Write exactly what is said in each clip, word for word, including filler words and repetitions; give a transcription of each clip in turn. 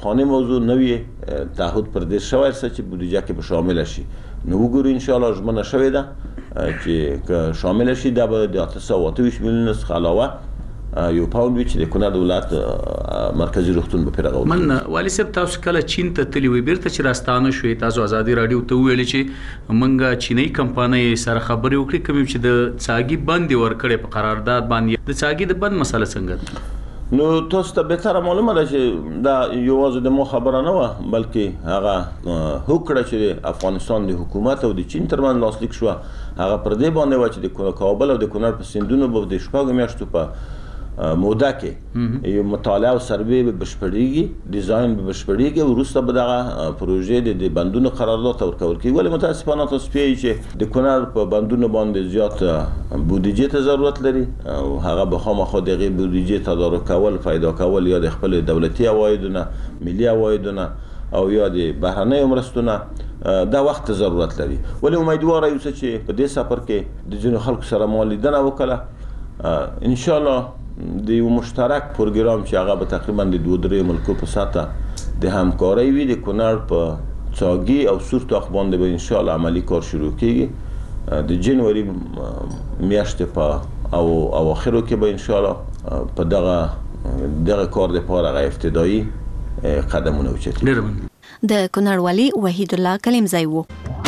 افغاني موضوع نوې تعهد پر دې شوی چې بودیجه کې به شامل شي. نو وګورو ان شاء الله ژمنه شوې ده چې که شامل شي دا به د اته سوه اته ویشت میلیونه څخه علاوه یو پاوند وي چې د کونړ د ولایت مرکزي روغتون به پرې راغلی. من والي صاحب تاسو کله چین ته تللی وئ بیرته چې راستانه شوئ تاسو ازادي راډیو ته وویل چې موږ چینی کمپنۍ سره خبرې وکړې کوم چې د څاګي بندي ورکړې په قرارداد باندې د څاګي د بند مسله څنګه؟ نو تاسو ته به تر معلومه ده چې دا یوازې د مو خبره نه و بلکې هغه هوکړه چې افغانستان د حکومت او د چین ترمن لاسلیک شو هغه پر دې باندې و چې د کابل او د کونړ په سیندونو به د شپږو میاشتو په موده کې یو مطالعه او سروې به بشپړېږي ډیزاین به بشپړېږي وروسته به دغه پروژې د بندونو قرارداد ورکول کېږي. ولې متاسفانه تاسو پوهیږئ چې د کونړ په بندونو باندې زیات بودیجې ته ضرورت لري او هغه به خامخا د هغې بودیجې تدارک کول پیدا کول یا د خپل دولتي عوایدو نه ملي عوایدو نه او یا د بهرنیو مرستو نه دا وخت ضرورت لري. ولې امیدواره یو چې په دې سفر کې د ځینو خلکو سره ما لیدنه وکړه ان شاء الله د یو مشترک پروګرام چې هغه به تقریبا د دوه درې ملکو په سطح د همکارۍ وي د کونړ په څاګي او سور طاق باندې به ان شاء الله عملی کار شروع کیږي. د جنوري میاشتې په او اواخرو کې به ان شاء الله په دغه دغه کار لپاره غو ابتدایي قدمونه اوچتي. د کونړ والي وحید الله کلیمزی وو.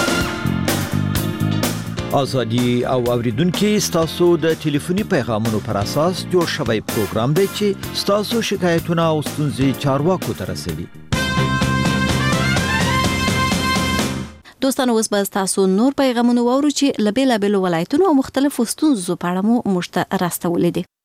آزادی او اوریدونکو ستاسو د ټلیفوني پیغامونو پر اساس جوړ شوی پروګرام دی چې ستاسو شکایتونه او ستونزې چارواکو ته رسوي. دوستانو اوس به تاسو نور پیغامونه وورو چې له بیلابیلو ولایتونو او مختلفو ستونزو په اړه مو مشته راستولې دي.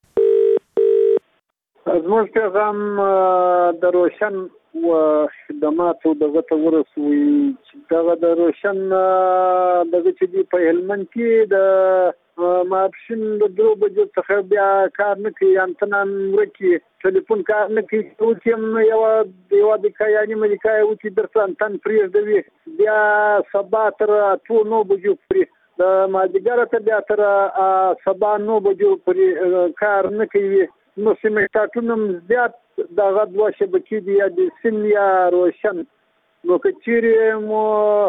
زموږ پیغام د روشن و خدماتو دغه ته ورسوي چې دغه د روشن دغه چې دی په هلمند کې د ماپښین د درو بجو څخه بیا کار نه کوي انتنان ورکی ټلیفون کار نه کوي او چې یو یو د کایاني ملکای او چې درته انتن پریږدوي بیا سبا تر اتو نو بجو پری د ماځګر ته بیا تر سبا نو بجو پری کار نه کوي. نو سیمټاټونم زیات دغه دوه شبکې دي د سین یا روشن نو کچېرې مو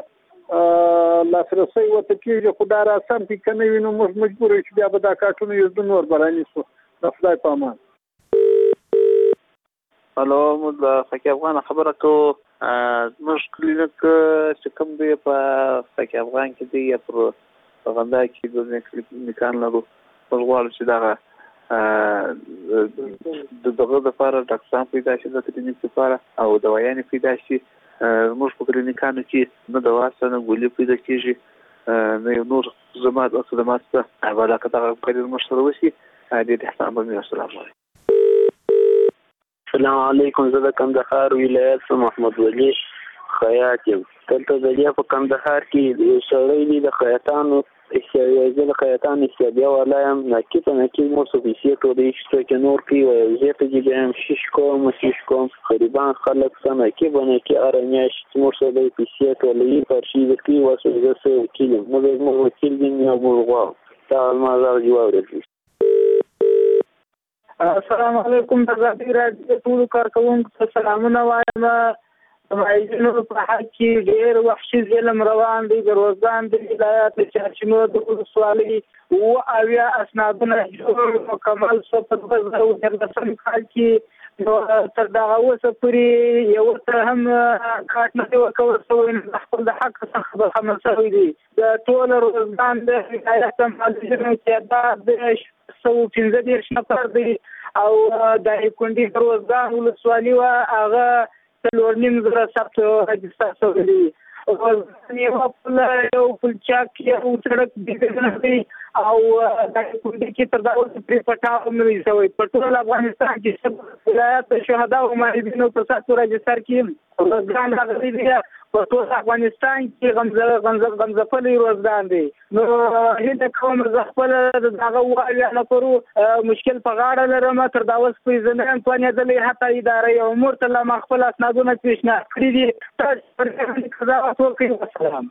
لاسرسي وته کېږي خو دا راسم کې کنه وینو موږ مجبور یو چې بیا به دا کارټونه یو د نور براني سو د خدای په امان. هلو موږ فقيه افغان خبره کو موږ کلینیک چې کوم دی په فقيه افغان کې دی یا پر غندا کې د کلینیکان لرو په غواړو چې دا د دغه لپاره ډاکټران پیدا شي د کلینیک لپاره او دوايانې پیدا شي. موږ په کلینیکانو کې نه دوا سره ګولې پیدا کېږي نه یو نور خدمات او خدمات ته علاقه دغه کاري مشترک وشي د دې احسان به مې السلام علیکم. السلام علیکم. زه د کندهار ولایت محمد ولی خیاط یم. دلته د دې په کندهار کې یو سړی د خیاطانو استیاجه خیاطان استیاجه ولایم نکیت نکیت مو سوفیسیت و دیشته که نور کی و زیت جیبیم شش کوم شش کوم خریبان خلق سن کی بنه کی ارمیش مو سوی پیسیت ولی فرشید کی و سوی سه وکیل مو مو وکیل دین یا بورغوا تا المازار جواب ورکړي. السلام علیکم د ازادي راډیو ټول کارکونکو سلامونه وایم. مایزینو په حق کې ډېر وحشي ظلم روان دی د روزګان د ولایت چارچینو د ولسوالۍ او اویا اسنادونه جوړ مکمل شو په دوه زره اتلسم کال کې نو تر دغه اوسه پورې یو څه هم کاټ نه ورکول شوی نه خپل د حق څخه به خبر شوی دی. د ټول روزګان د ولایت مالجینو تعداد د سو پنځه دېرش نفر دی او د کونډې روزګان ولسوالۍ و هغه څلور نیم زره ثبت رجسټر شوی دی. یو خپل یو پلچاک یو سړک دی او د کونډې کې تر دا اوسه پرې پټاو نه وي شوی. په ټول افغانستان کې ولایت شهدا او ماهرینو په ساتو رجسټر کې روزګان راغلی دی. په ټول افغانستان کې غمزه غمزفلي روزګان دی. نو هیڅ کوم زخپل دغه وایي نه پرو مشکل په غاړه لرم تر دا اوس په ځنه توانې دلې حتی ادارې او امور ته ما خپل اسنادونه پیښنه کړی دي. تاسو قضاوت وکړئ. السلام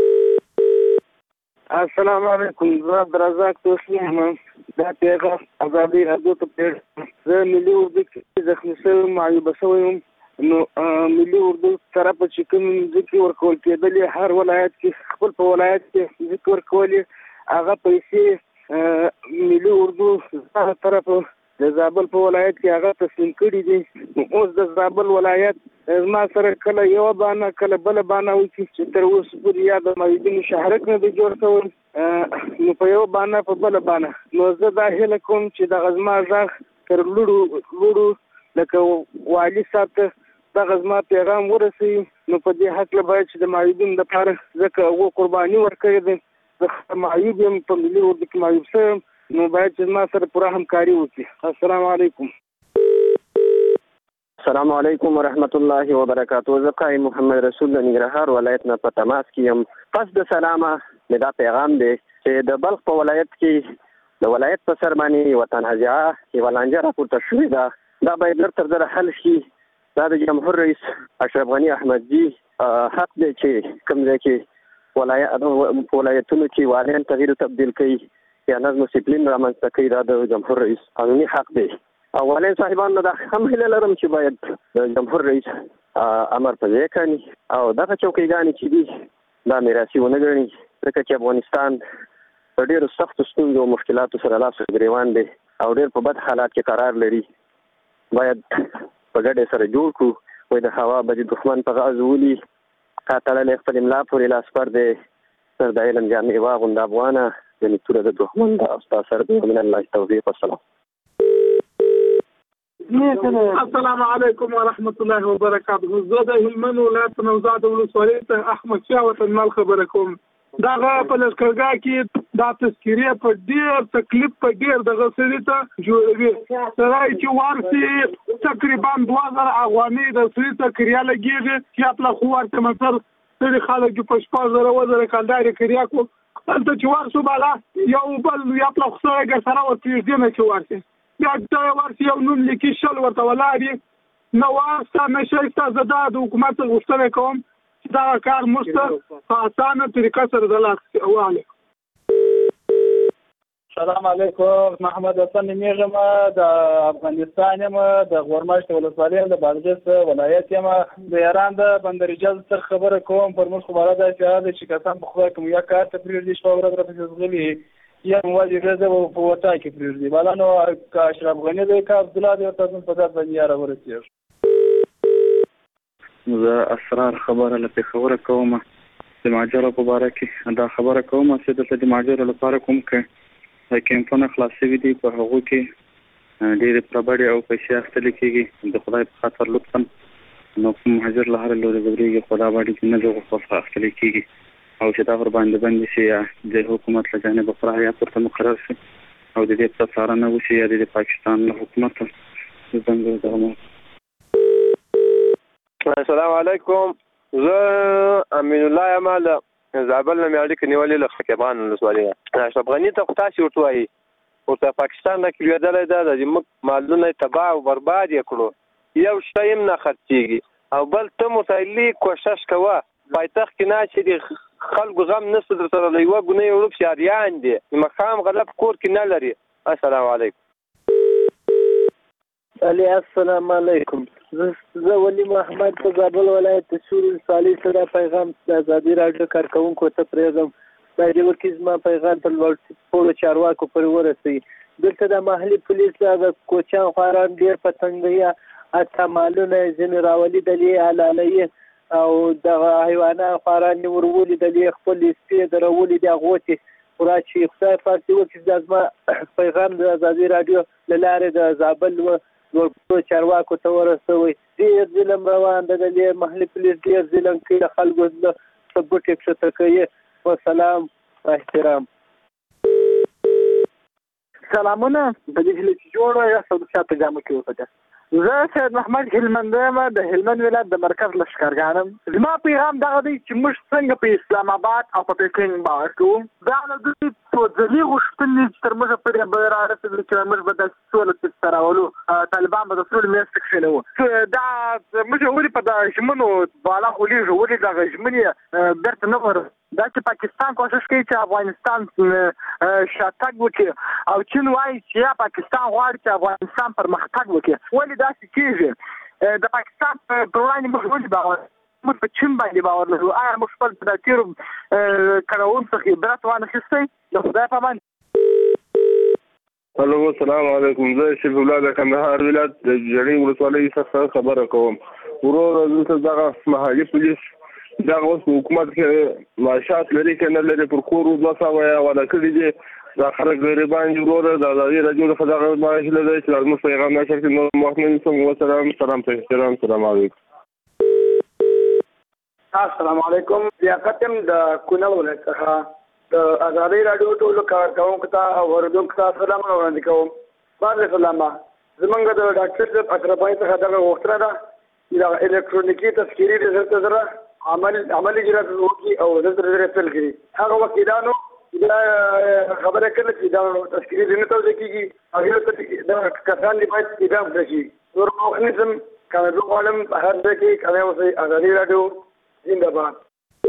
السلام علیکم. زه عبدالرزاق توسلی یم. دا پیغام ازادي راډیو ته پیښ زه ملي اردو کې زخمي شوی معیوبه شوی یم نو ملي اردو سره په چې کوم ځکه ورکول کېدلې هر ولایت کې خپل په ولایت کې ذکر ورکولې هغه پیسې ملي اردو سره طرف د زابل په ولایت کې هغه تسلیم کړي دي. اوس د زابل ولایت ما سره کله یو بانه کله بل بانه وکړي چې تر اوسه پورې یا د معیدین شهرک نه دی جوړ شوی نو په یو بانه په بل بانه نو زه دا هیله کوم چې د غزما ځاغ تر لوړو لوړو لکه والي صاحب ته دا غزما پیغام ورسي نو په دې حق له باید چې د معیدین لپاره ځکه هغه قرباني ورکړي دي د معیوب هم په ملي اردو کې معیوب سم نو باید چې ما سره پوره همکاري وکړي. السلام علیکم. السلام علیکم ورحمت الله وبرکاته. زکای محمد رسول ننګرهار ولایت نه په تماس کې یم. پس د سلامه مې دا پیغام دی چې د بلخ په ولایت کې د ولایت په سر باندې وطن هجا یوه لانجه راپورته شوې ده دا باید ژر تر ژره حل شي. دا د جمهور رئیس اشرف غني احمدجي حق دی چې کوم ځای کې ولایتونو کې والیان تغییر تبدیل کوي یا نظم ډسپلین رامنځته کوي. دا د جمهور رئیس قانوني حق دی. او والین صاحبانو دا هم هیله لرم چې باید د جمهور رئیس امر په ځای کړي او دغه چوکیګانې چې دي دا میراثي ونه ګڼي ځکه چې افغانستان په ډېرو سختو ستونزو او مشکلاتو سره لاس ګریوان دی او ډېر په بد حالات کې قرار لري. باید په ګډه سره جوړ کړو. وایي د هوا به د دښمن په غاز ولي تا تړلی خپل املا پورې لاس پر دی سر د علم جامې واغونده افغانه یعنې توره د دښمن ده او ستا سر دی. من الله توفیق. والسلام. السلام علیکم ورحمت الله وبرکاته. زه د هلمند ولایت نوزاد ولسوالۍ ته احمد شاه وطنمال خبره کوم. دغه په لښکرګاه کې دا تذکیرې په ډېر تکلیف په ډېر دغه سړي ته جوړوي. سړی چې ورسي تقریبا دوه زره افغانۍ د سړي ته کریا لګېږي چې خپله خو ورته مثل سړي خلک په شپږ زره اووه زره کلدارې کریا کړو. هلته چې ورسو بالا یو بل یا خپله خو سړی ګر سره ورپرېږدي نه چې ورسي بیا ته ورسي یو نوم لیکي شل ورته ولاړ یې نه واسته نه شایسته. زه دا د حکومت غوښتنه کوم چې دغه کار موږ ته په اسانه طریقه سره د لاس وعلیکم. سلام علیکم. محمد حسن نومیږم د افغانستان یم د غورماشت ولسوالۍ د بادغیس ولایت یم. د ایران د بندرجل څخه خبره کوم. پر موږ خبره ده چې چې قسم په خدای کوم یا کار ته پرېږدي شپه ورځ راپسې ځغلي یا موازي ورځ په وطا کې پرېږدي بالا نو که اشرف غني دی که عبدالله دی ورته زموږ په ذات باندې یاره ورسېږي. زه اسرار خبره له پېښوره کوم د مهاجرو په باره کې. دا خبره کوم چې دلته د مهاجرو لپاره کوم کې د کیمپونه خلاص شوي دي په هغو کې ډېرې پربړې او پیسې اخیستل کېږي. د خدای په خاطر لطفا نو کوم مهاجر له هره لورې ځورېږي خو دا باندې چې نه د غوښتل اخیستل کېږي او چې دا ور باندې باندې شي یا د حکومت له جانبه پوره هیات ورته مقرر شي او د دې په څارنه وشي یا د پاکستان له حکومت څنګه دغه. السلام علیکم. زه امین الله یم له زابل نه مې اړیکې نیولې له خکیبان ولسوالۍ نه. اشرف غني ته خو تاسې ورته وایي ورته پاکستان نه لوېدلی ده د زموږ مالونه یې تباه او برباد یې کړو. یو شی هم نه خرڅېږي او بل ته متعلي کوشش کوه پایتخت کې نه چې د خلکو غم نشته در سره له یوه ګونۍ وړو پسې اریان دي مقام غلب کور کې نه لري. السلام علیکم. علي السلام علیکم. زه ولی محمد په زابل ولایت د سور ولسوالۍ سره پیغام د ازادي راډیو کارکوونکو ته پرېږدم. دا دې وکړي زما پیغام تر ټولو چارواکو پورې ورسوي. دلته د محلي پولیس د کوچیان خواران ډېر په تنګۍ اته مالونه ځینې راولیدلې حلالوي او دغه حیوانات خواران یې ورولېدلې خپلې سپې د راولېدې هغو چې پوره چې خدای پاک دې وکړي دا زما پیغام د ازادي راډیو له لارې د زابل لوړ چارواکو ته ورسوئ. ډېر ظلم روان ده د دې محلي پولیس ډېر ظلم کوي د خلکو له ثبوت ښکته کوي. وسلام احترام. سلامونه د دې هلې چې جوړه یا سودشاه په جامه کې وکړه. زه سید محمد هلمند یم د هلمند ولایت د مرکز لښکرګانم. زما پیغام دغه دی چې موږ څنګه په اسلام آباد او په پکین باور کوو. دا د دوی ځلي غوښتنې چې تر موږه پورې به رارسېدلي چې موږ به داسې سوله سیسته راولو طالبان به د سولې منځ ته کښېنوو. دا موږ ولې په د ژمنو بالا خولېږو ولې دغه ژمنې بېرته نه ور دا چې پاکستان کوشش کوي چې افغانستان شاتګ وکړي او چین وایي چې یا پاکستان غواړي چې افغانستان پرمختګ وکړي. ولې داسې کېږي؟ د پاکستان په وړاندې موږ ولې باور موږ په چین باندې باور لرو؟ آیا موږ خپل په د تېرو کړاوونو څخه عبرت وانخیستی؟ د خدای په امان. الو السلام علیکم. زه شریف الله د کندهار ولایت د جړۍ ولسوالۍ څخه خبره کوم. ورور دلته دغه محلي پولیس دغه اوس حکومت کې معاشات لري که نه لري، پر کور دوه سوه یې حواله کړي دي. دا خلک غریبان دي. ورور د ازادي راډیو څخه دغه معاش لري چې زموږ پیغام نشر کړي. نور وخت نه نیسم. وسلام. سلام ته احترام. سلام علیکم. السلام علیکم. لیاقت یم د کونړ ولایت څخه. د ازادي راډیو ټولو کارکوونکو ته او اورېدونکو ته سلامونه وړاندې کوم. بعد سلامه زمونږ د ډاکټر صاحب اشرفي څخه دغه غوښتنه ده چې دغه الکترونیکي تذکیري رسالت سره عمل عملي اجرات وکړي او دلته ډېر فعال کړي. هغه وکیلانو دا خبره کړې چې دا تذکیري رسالت توزیع کیږي او هغه د کسان دی باید اعدام کړي. نور مخنیزم کله غواړم هر ځای کې کله اوسئ. ازادي راډیو زنده باد.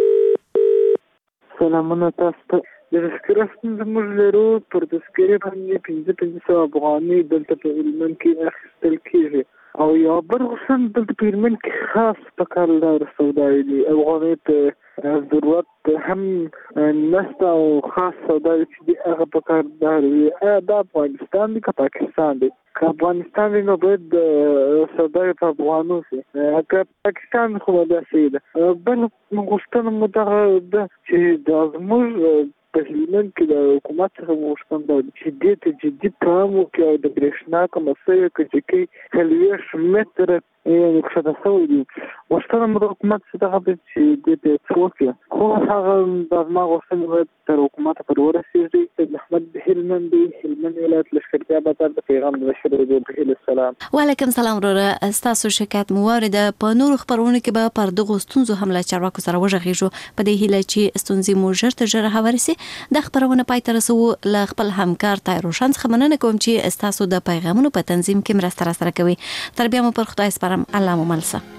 سلامونه تاسو ته. د تذکره ستونزه موږ لرو. پر تذکرې باندې پنځه پنځه سوه افغانۍ دلته په هلمند کې اخیستل کېږي او یو بل غوښتن دلته په هلمند کې خاص په کارلار سوداوي دي. افغانۍ ته ضرورت هم نشته او خاص سوداوي چې دي هغه په کارلار وي. آیا دا افغانستان دی که پاکستان دی؟ که افغانستان دی نو باید سوداوي په افغانو شي، که پاکستان خو به داسې ده. بل غوښتنه مو دغه ده چې دا زموږ په هلمند کې د حکومت څخه غوښتنه ده چې دې ته جدي پام وکړي او د برېښنا کومه څه کچکۍ څلوېښت متره یعنې کښته شوی دي. غوښتنه مو د حکومت څخه دغه ده چې دې ته څه وکړي. خو هغه دا زما غوښتنې باید تر حکومته پورې ورسېږي. سید احمد د هلمند دی، هلمند ولایت لښکرتیا بازار د پیغام د بشر رادیو په هیله. سلام. وعلیکم سلام وروره. ستاسو شکایت مو واورېده. په نورو خپرونو کې به پر دغو ستونزو هم له چارواکو سره وغږېږو په دې هیله چې ستونزې مو ژر تر ژره هوارې سي. د خپرونه پای ته رسوو. له خپل همکار طاهر روشن څخه مننه کوم چې ستاسو د پیغامونو په تنظیم کې مرسته راسره کوي. تر بیا مو پر خدای سپارم. الله مو مل شه.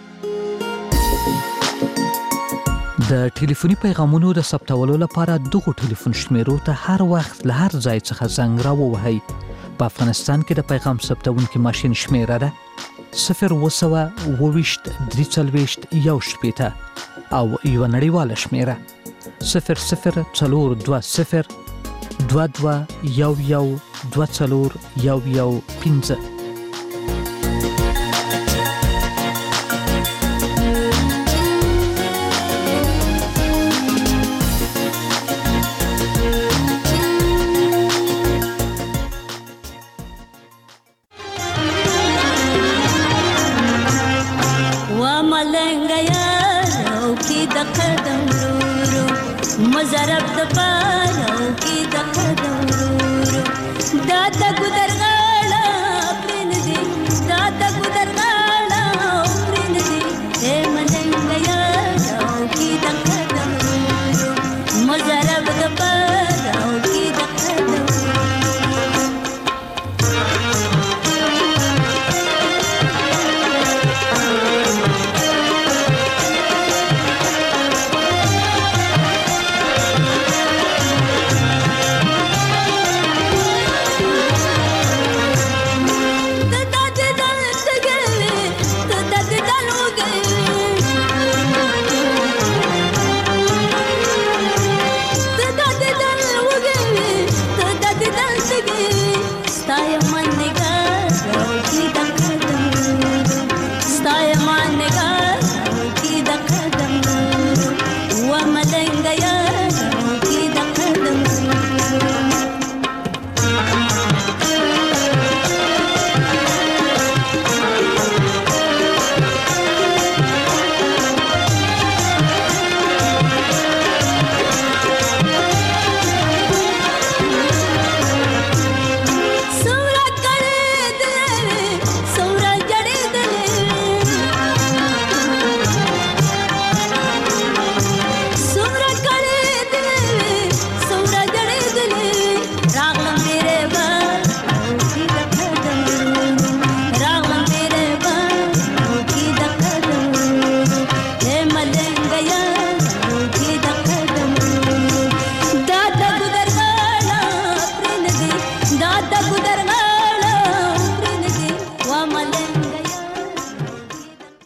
د ټلیفوني پیغامونو د ثبتولو لپاره دغه ټلیفون شمیرو ته هر وخت له هر ځای څخه زنګ راووهئ. په افغانستان کې د پیغام ثبتونکي ماشین شمیره ده صفر اووه سوه اووه ویشت درې څلوېښت یو شپېته او یوه نړیواله شمیره صفر صفر څلور دوه صفر دوه دوه یو یو دوه څلور یو یو پنځه. مزرب د پاره او کې د قدم ورو دا د ګدر